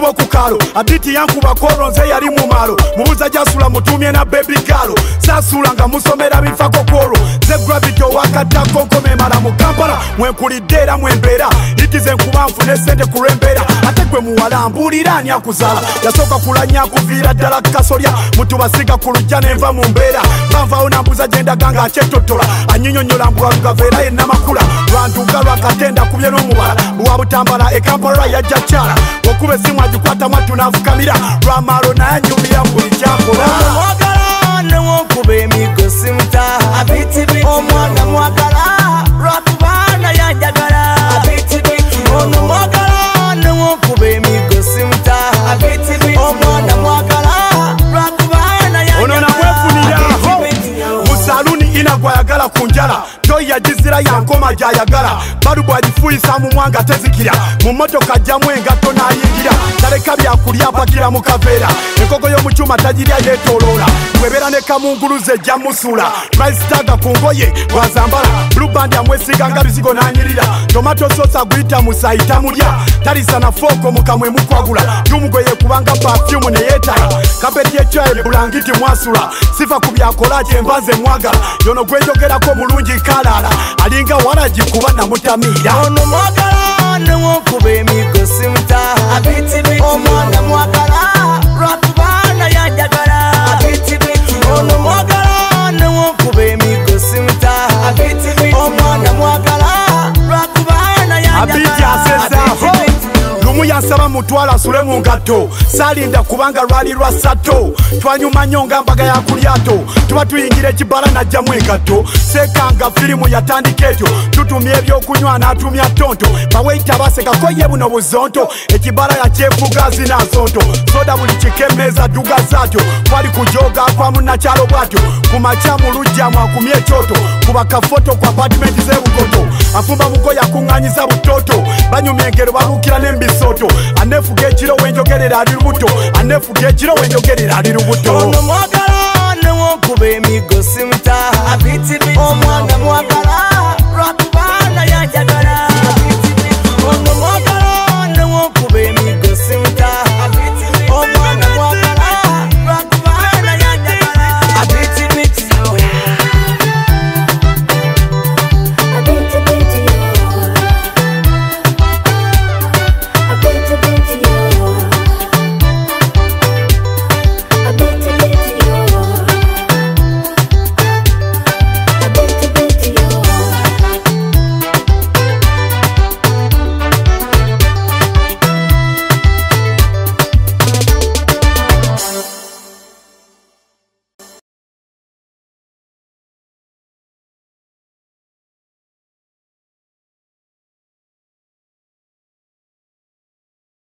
kubo kukalo abiti yankuba koronze yali mu malo mubuza jasula mutumye na baby galo sasula nga musomera bifako kolo ze gravity wakatako nkome mala mu Kampala mwenkulidera mwembera itize nkubanfu ne sente kulembera ate gwe muwala mbulira ni akuzala yasoka kulanya kuvira ddala kasolya mutubasiga kulujja nenva mu mbeera banvawo nambuza genda ganga akyetotola anyinyonyola mbwalugavera yenna makula lwantuga lwakatenda kubye n'omubala bwa butambala e Kampala yajja kyala okuba essimu agikwata mwattu n'afukamira lwamaalo naye anyumira buli kyakola mwagala newokuba emigo simuta omwana mwagala lwakubana yanjagala ono mwagala newokuba emigo simuta omwana mwagala lwakubana yanjagala musaluni inagwayagala kunjala toyi yagizira yankoma gyayagala balubu agifuyisa mu mwanga tezikira mu motoka jamu engato nayingira taleka byakulya apakira mu kaveera enkoko y'omukyuma tagirya yeetoloola bwebera ne kamunguluze ejja musula maisitaga ku ngoye bwazambala blubandi amwesiga nga bizigo nanyirira tomato sosa aguyita musayita mulya talisa na fooko mukamwe mukwagula tumugoye kubanga pafyumu neyeetala kapeti yekywaye bulangiti mwasula sifa ku byakola gyembanze mwagala yono gwenjogerako mulungi kalala alinga waragi kuba namutamiira ono mwagala newokuba emigo simuta omwana mwagala lwakubana yanjagala ono mwagala newokuba emigo simuta omwana mwagala lwakubana yanjagala lumu yansaba mutwala asule mu ngatto salinda kubanga lwali lwa sato twanyuma nnyo nga mbaga ya kulyato tuba tuyingira ekibala najjamu engatto sekanga firimu yatandika etyo tutumya ebyokunywa n'atumya tonto baweita basekako ye buno buzonto ekibala yakyefuga zinasonto soda buli kikemeeza duga zaatyo kwali kujoga kwa munakyalo bwatyo ku makya mu lujjamu akumya ekyoto kuba kafoto ku apatimenti z'ebugoto afumba mugoya kuŋŋanyiza butoto banyumya engero babuukira n'embisoto anefuga ekiro wenjogerera ali lubuto anefuga ekiro wenjogerera ali lubuto ono mwagala newokuba emigo simuta omwana mwagala lwakubana yanjagala